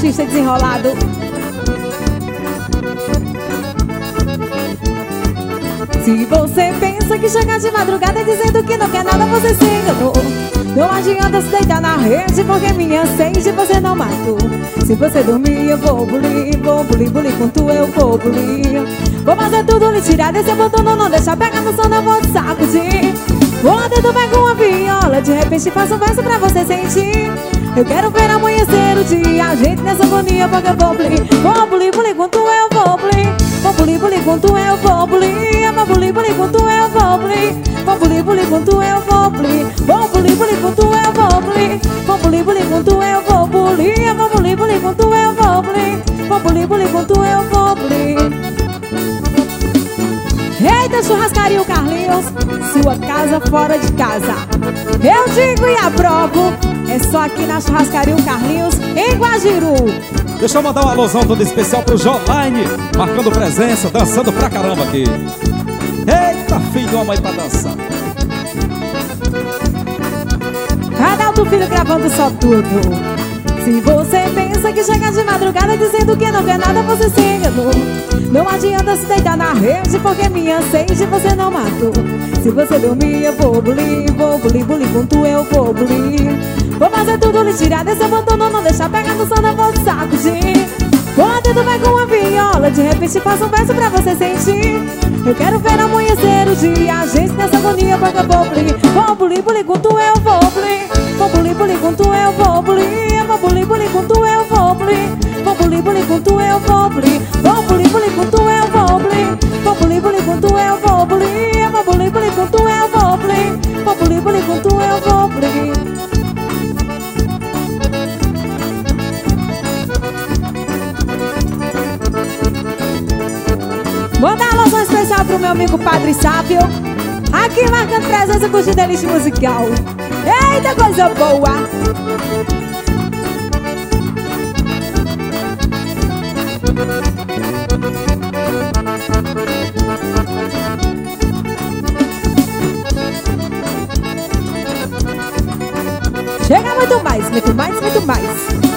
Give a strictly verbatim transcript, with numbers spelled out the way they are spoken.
artista desenrolado. Se você pensa que chegar de madrugada dizendo que não quer nada, você se enganou. Não adianta se deitar na rede, porque minha sede você não matou. Se você dormir, eu vou bulir, vou bulir, bulir com tu, eu vou bulir. Vou fazer tudo, lhe tirar desse botão, não deixar pegar no som, eu vou te sacudir. Vou dentro, pego uma viola, de repente faço um verso pra você sentir. Eu quero ver amanhecer o dia, a gente nessa agonia, porque eu vou bulir. Vou bulir, bulir com tu, eu vou bulir. Vou bulir, bulir com tu, eu vou bulir. Vou bulir, bulir com tu, eu vou bulir. Vou bulir, bulir com tu, eu vou bulir. Vou bulir, bulir com tu, eu vou bulir. Vou bulir, bulir com tu, eu vou bulir. Vou bulir, bulir com tu, eu vou bulir. Vou bulir, bulir com tu, eu vou bulir. Eita, churrascaria o Carlinhos, sua casa fora de casa. Eu digo e aprovo, é só aqui na churrascaria o Carlinhos, em Guajiru. Deixa eu mandar uma alusão toda especial pro Jolaine, marcando presença, dançando pra caramba aqui. Eita, filho de uma mãe pra dançar. Adalto Filho gravando só tudo. Se você pensa que chega de madrugada dizendo que não quer nada, você se enganou. Não adianta se deitar na rede, porque minha sede você não matou. Se você dormir, eu vou bulir, vou bulir, bulir com tu, eu vou bulir. Vou fazer tudo, lhe tirar desse abandono, não deixar pegar no som, eu vou te sacudir. Quando tu vai com uma viola, de repente faço um verso pra você sentir. Eu quero ver amanhecer o dia, a gente nessa agonia, porque eu vou bulir. Vou bulir, bulir com tu, eu vou bulir. Vou bulir, bulir com tu, eu vou bulir. Vou bulir, bulir com tu, eu vou bulir. Vou bulir, bulir com tu, eu vou bulir. Vou bulir, bulir com tu, eu vou bulir. Vou bulir, bulir com tu, eu vou bulir. Vou bulir, bulir com tu, eu vou bulir. Vou bulir, bulir com tu, eu vou bulir. Vou dar uma alusão especial pro meu amigo Padre Sábio, aqui marcando presença com o Delícia Musical. Eita, coisa boa! Chega muito mais, muito mais, muito mais.